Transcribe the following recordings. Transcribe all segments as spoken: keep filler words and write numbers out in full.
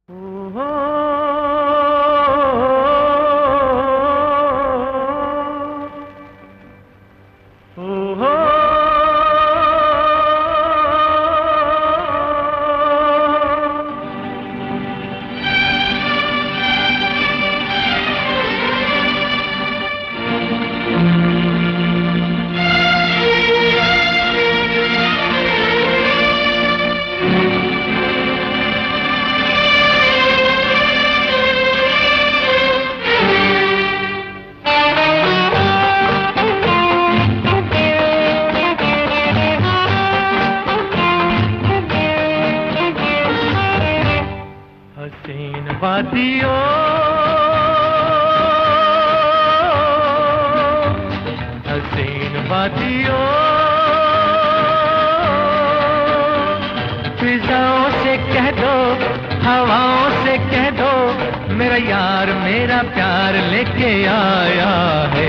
हसीन वादियों हसीन वादियों फिजाओं से कह दो, हवाओं से कह दो, मेरा यार मेरा प्यार लेके आया है।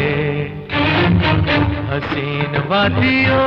हसीन वादियों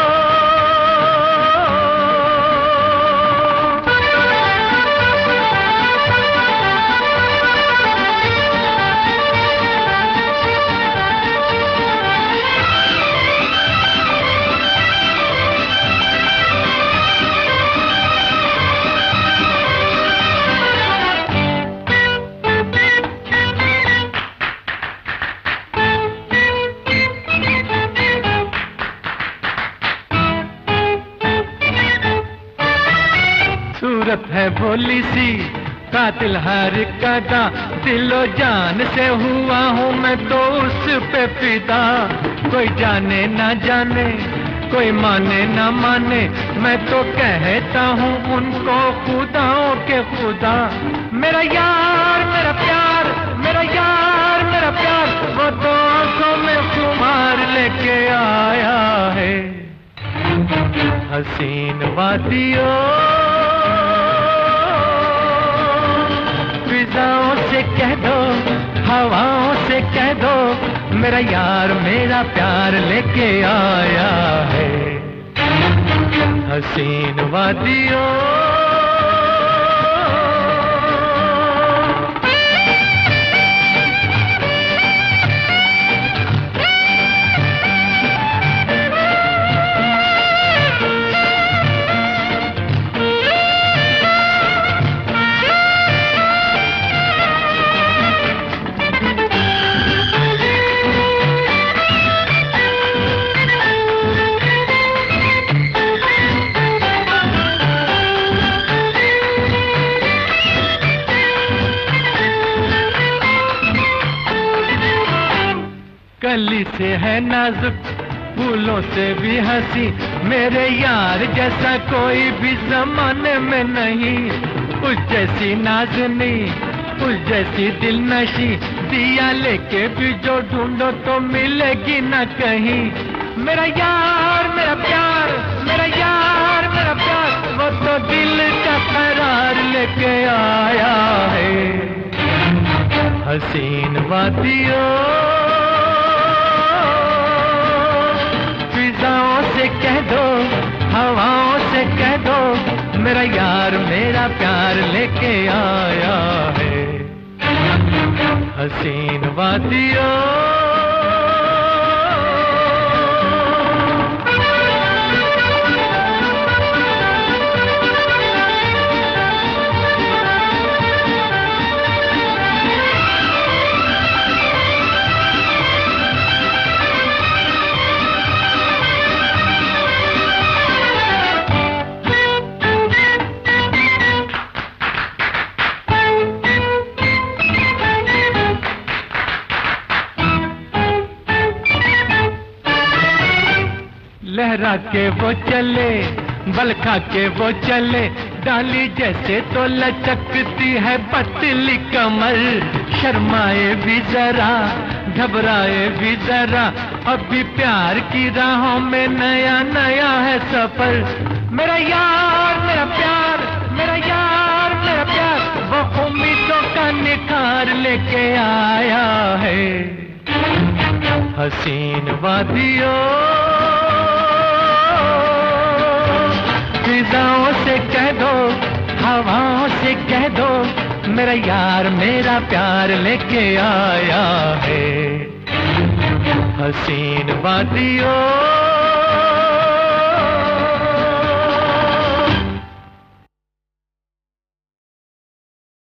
सूरत है भोली सी, कातिल हर कदा, दिलो जान से हुआ हूँ मैं तो उस पे फिदा। कोई जाने ना जाने, कोई माने ना माने, मैं तो कहता हूँ उनको खुदाओं के खुदा। मेरा यार मेरा प्यार, मेरा यार मेरा प्यार, वो तो आंखों में खुमार लेके आया है। हसीन वादियों फिजाओं से कह दो, हवाओं से कह दो, मेरा यार मेरा प्यार लेके आया है। हसीन वादियों कली से है नाजुक, फूलों से भी हंसी, मेरे यार जैसा कोई भी जमाने में नहीं। उस जैसी नाज़नी, उस जैसी दिलनशी, दिया लेके भी जो ढूंढो तो मिलेगी ना कहीं। मेरा यार मेरा प्यार, मेरा यार मेरा प्यार, वो तो दिल का करार लेके आया है। हसीन वादियों फिजाओं से कह दो, हवाओं से कह दो, मेरा यार मेरा प्यार लेके आया है। हसीन वादियों लहरा के वो चले, बल खा के वो चले, डाली जैसे तो लचकती है पतली कमर। शर्माए भी जरा, घबराए भी जरा, अभी प्यार की राहों में नया नया है सफर। मेरा यार मेरा प्यार, मेरा यार मेरा प्यार, वो उम्मीदों का निखार लेके आया है। हसीन वादियों फिजाओं से कह दो, हवाओं से कह दो मेरा यार मेरा प्यार लेके आया है। हसीन वादियों